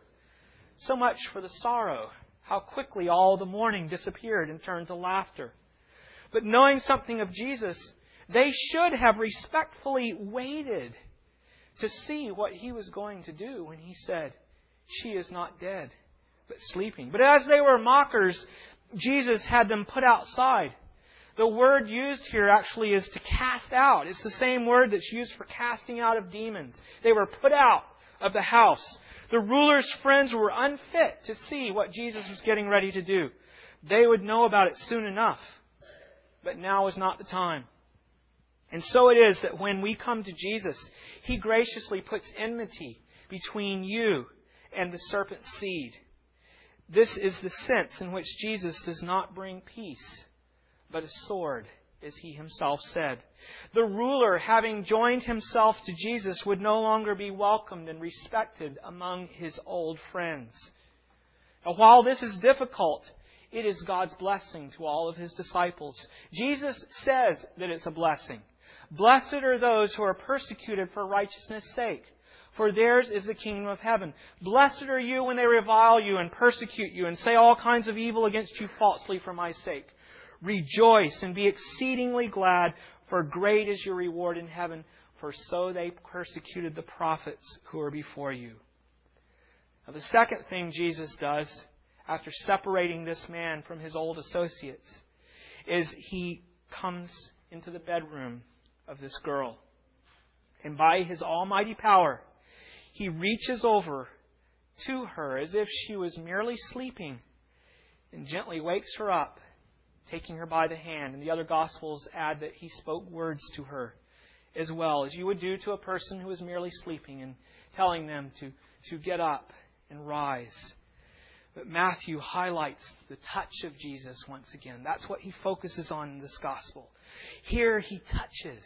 So much for the sorrow, how quickly all the mourning disappeared and turned to laughter. But knowing something of Jesus, they should have respectfully waited to see what he was going to do when he said, "She is not dead, but sleeping." But as they were mockers, Jesus had them put outside. The word used here actually is to cast out. It's the same word that's used for casting out of demons. They were put out of the house. The ruler's friends were unfit to see what Jesus was getting ready to do. They would know about it soon enough. But now is not the time. And so it is that when we come to Jesus, He graciously puts enmity between you and the serpent's seed. This is the sense in which Jesus does not bring peace, but a sword, as He Himself said. The ruler, having joined himself to Jesus, would no longer be welcomed and respected among his old friends. Now, while this is difficult, it is God's blessing to all of His disciples. Jesus says that it's a blessing. Blessed are those who are persecuted for righteousness' sake, for theirs is the kingdom of heaven. Blessed are you when they revile you and persecute you and say all kinds of evil against you falsely for my sake. Rejoice and be exceedingly glad, for great is your reward in heaven, for so they persecuted the prophets who were before you. Now, the second thing Jesus does, after separating this man from his old associates, is He comes into the bedroom of this girl. And by His almighty power, He reaches over to her as if she was merely sleeping and gently wakes her up, taking her by the hand. And the other Gospels add that He spoke words to her as well, as you would do to a person who is merely sleeping, and telling them to, to get up and rise. But Matthew highlights the touch of Jesus once again. That's what he focuses on in this Gospel. Here He touches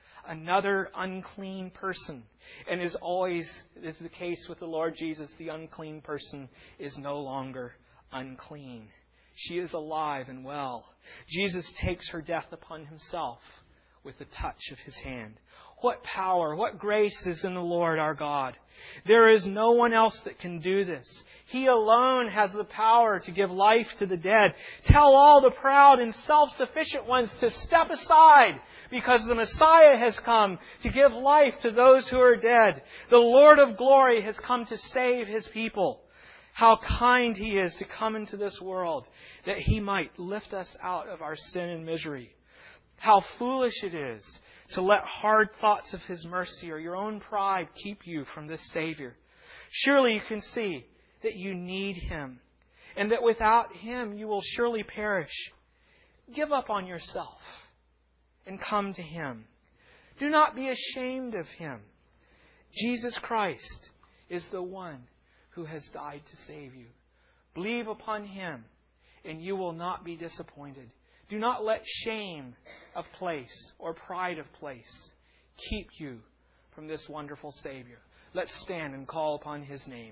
another unclean person. And as always is the case with the Lord Jesus, the unclean person is no longer unclean. She is alive and well. Jesus takes her death upon Himself with the touch of His hand. What power, what grace is in the Lord our God. There is no one else that can do this. He alone has the power to give life to the dead. Tell all the proud and self-sufficient ones to step aside, because the Messiah has come to give life to those who are dead. The Lord of glory has come to save His people. How kind He is to come into this world that He might lift us out of our sin and misery. How foolish it is to let hard thoughts of His mercy or your own pride keep you from this Savior. Surely you can see that you need Him, and that without Him you will surely perish. Give up on yourself and come to Him. Do not be ashamed of Him. Jesus Christ is the one who has died to save you. Believe upon Him, and you will not be disappointed. Do not let shame of place or pride of place keep you from this wonderful Savior. Let's stand and call upon His name.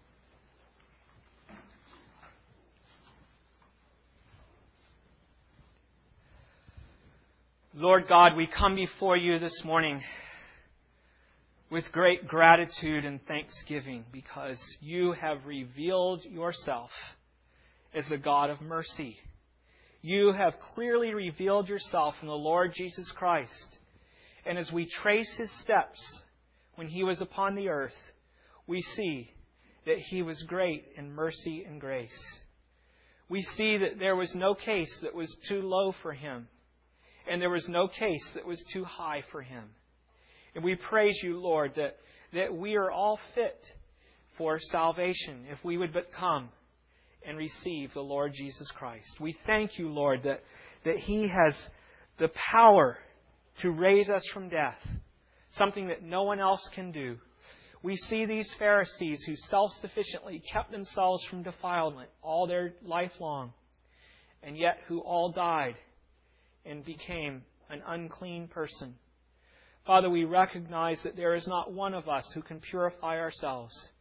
Lord God, we come before You this morning with great gratitude and thanksgiving, because You have revealed Yourself as a God of mercy. You have clearly revealed Yourself in the Lord Jesus Christ. And as we trace His steps when He was upon the earth, we see that He was great in mercy and grace. We see that there was no case that was too low for Him, and there was no case that was too high for Him. And we praise You, Lord, that, that we are all fit for salvation if we would but come and receive the Lord Jesus Christ. We thank You, Lord, that, that He has the power to raise us from death, something that no one else can do. We see these Pharisees who self-sufficiently kept themselves from defilement all their life long, and yet who all died and became an unclean person. Father, we recognize that there is not one of us who can purify ourselves,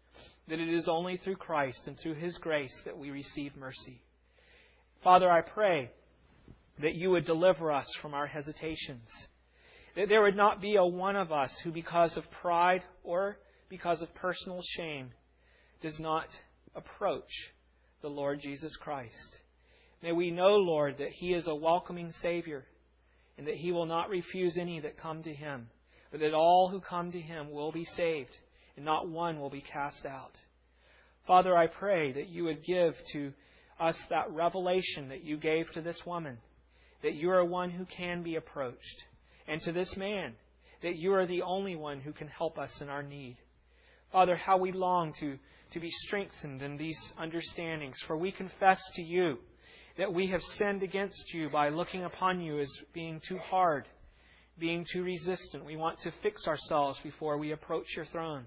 that it is only through Christ and through His grace that we receive mercy. Father, I pray that You would deliver us from our hesitations, that there would not be a one of us who, because of pride or because of personal shame, does not approach the Lord Jesus Christ. May we know, Lord, that He is a welcoming Savior and that He will not refuse any that come to Him, but that all who come to Him will be saved and not one will be cast out. Father, I pray that You would give to us that revelation that You gave to this woman, that You are one who can be approached, and to this man, that You are the only one who can help us in our need. Father, how we long to, to be strengthened in these understandings, for we confess to You that we have sinned against You by looking upon You as being too hard, being too resistant. We want to fix ourselves before we approach Your throne.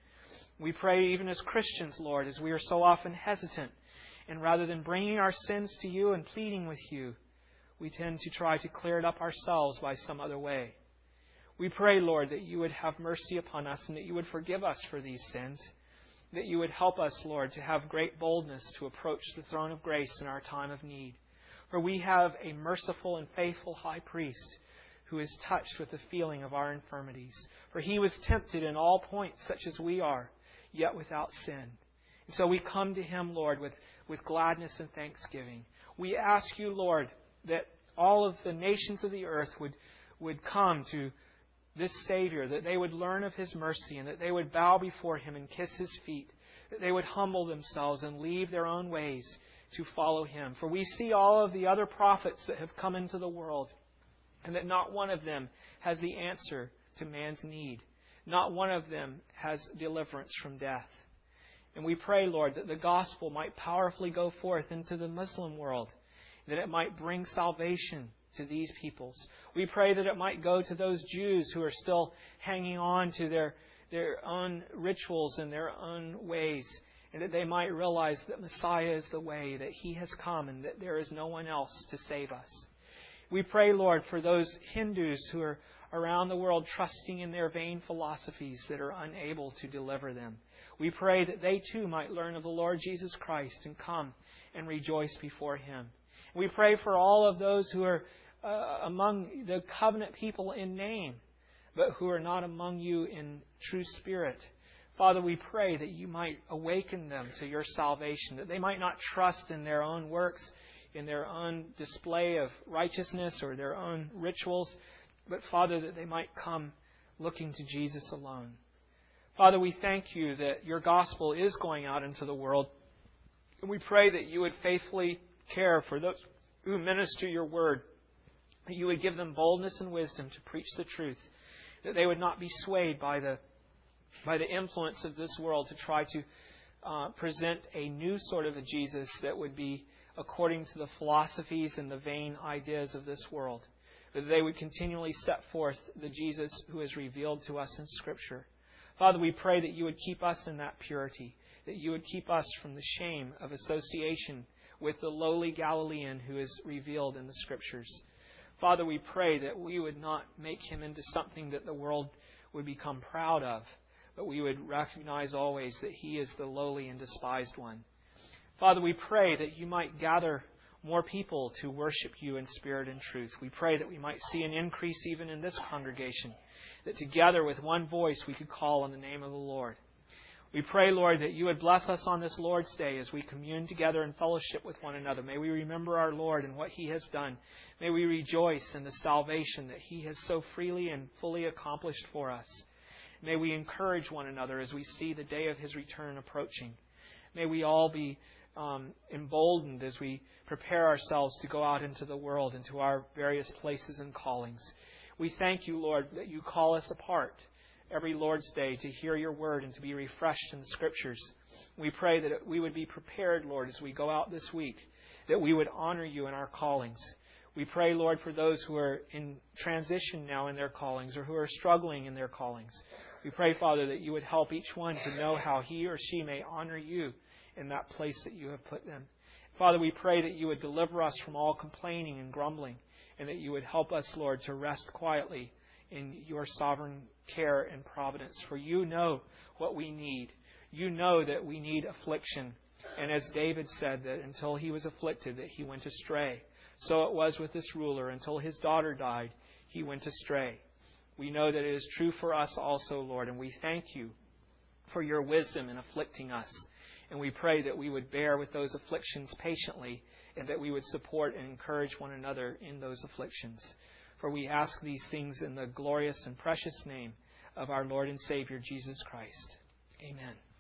We pray even as Christians, Lord, as we are so often hesitant, and rather than bringing our sins to You and pleading with You, we tend to try to clear it up ourselves by some other way. We pray, Lord, that You would have mercy upon us and that You would forgive us for these sins, that You would help us, Lord, to have great boldness to approach the throne of grace in our time of need. For we have a merciful and faithful high priest who is touched with the feeling of our infirmities. For He was tempted in all points such as we are, yet without sin. And so we come to Him, Lord, with, with gladness and thanksgiving. We ask You, Lord, that all of the nations of the earth would, would come to this Savior, that they would learn of His mercy and that they would bow before Him and kiss His feet, that they would humble themselves and leave their own ways to follow Him. For we see all of the other prophets that have come into the world, and that not one of them has the answer to man's need. Not one of them has deliverance from death. And we pray, Lord, that the gospel might powerfully go forth into the Muslim world, that it might bring salvation to these peoples. We pray that it might go to those Jews who are still hanging on to their, their own rituals and their own ways, and that they might realize that Messiah is the way, that He has come, and that there is no one else to save us. We pray, Lord, for those Hindus who are around the world trusting in their vain philosophies that are unable to deliver them. We pray that they too might learn of the Lord Jesus Christ and come and rejoice before Him. We pray for all of those who are uh, among the covenant people in name, but who are not among You in true spirit. Father, we pray that You might awaken them to Your salvation, that they might not trust in their own works, in their own display of righteousness or their own rituals, but Father, that they might come looking to Jesus alone. Father, we thank You that Your gospel is going out into the world, and we pray that You would faithfully care for those who minister Your word, that You would give them boldness and wisdom to preach the truth, that they would not be swayed by the by the influence of this world to try to uh, present a new sort of a Jesus that would be according to the philosophies and the vain ideas of this world, that they would continually set forth the Jesus who is revealed to us in Scripture. Father, we pray that You would keep us in that purity, that You would keep us from the shame of association with the lowly Galilean who is revealed in the Scriptures. Father, we pray that we would not make Him into something that the world would become proud of, but we would recognize always that He is the lowly and despised one. Father, we pray that You might gather more people to worship You in spirit and truth. We pray that we might see an increase even in this congregation, that together with one voice we could call on the name of the Lord. We pray, Lord, that You would bless us on this Lord's Day as we commune together in fellowship with one another. May we remember our Lord and what He has done. May we rejoice in the salvation that He has so freely and fully accomplished for us. May we encourage one another as we see the day of His return approaching. May we all be um, emboldened as we prepare ourselves to go out into the world, into our various places and callings. We thank You, Lord, that You call us apart every Lord's Day to hear Your word and to be refreshed in the Scriptures. We pray that we would be prepared, Lord, as we go out this week, that we would honor You in our callings. We pray, Lord, for those who are in transition now in their callings or who are struggling in their callings. We pray, Father, that You would help each one to know how he or she may honor You in that place that You have put them. Father, we pray that You would deliver us from all complaining and grumbling, and that You would help us, Lord, to rest quietly in Your sovereign care and providence. For You know what we need. You know that we need affliction. And as David said, that until he was afflicted, that he went astray. So it was with this ruler. Until his daughter died, he went astray. We know that it is true for us also, Lord, and we thank you for your wisdom in afflicting us. And we pray that we would bear with those afflictions patiently, and that we would support and encourage one another in those afflictions. For we ask these things in the glorious and precious name of our Lord and Savior, Jesus Christ. Amen.